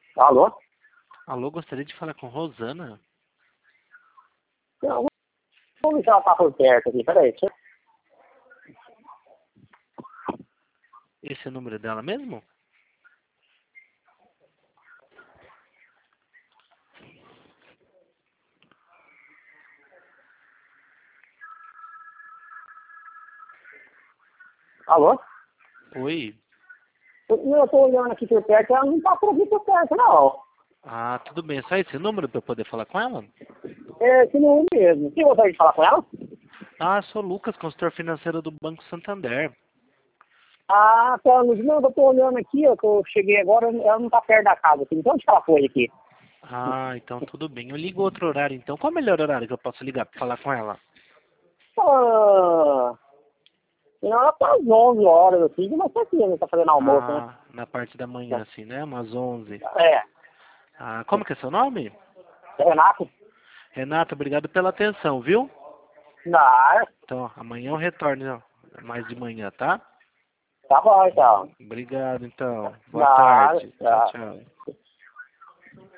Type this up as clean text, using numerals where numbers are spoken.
Alô? Alô, gostaria de falar com Rosana. Não, vamos ver se ela tá por perto aqui, peraí. Esse é o número dela mesmo? Alô? Oi. Eu tô olhando aqui por perto, ela não tá por aqui por perto, não. Ah, tudo bem. Só esse número para eu poder falar com ela? É esse número mesmo. Você gostaria de falar com ela? Ah, sou Lucas, consultor financeiro do Banco Santander. Ah, tá, não, eu tô olhando aqui, ó, que eu cheguei agora, ela não tá perto da casa aqui. Então onde que ela foi aqui? Ah, então tudo bem. Eu ligo outro horário, então. Qual é o melhor horário que eu posso ligar para falar com ela? Ah, ela tá às 11 horas, assim, mas tá aqui, né? Tá fazendo almoço, né? Ah, na parte da manhã, assim, né? Umas 11. É, Ah, como que é seu nome? é Renato? Renato, obrigado pela atenção, viu? Não, Então, amanhã eu retorno, ó, mais de manhã, tá? tá bom, então. Obrigado, então. Boa Não, tarde. Tchau, tá. tchau.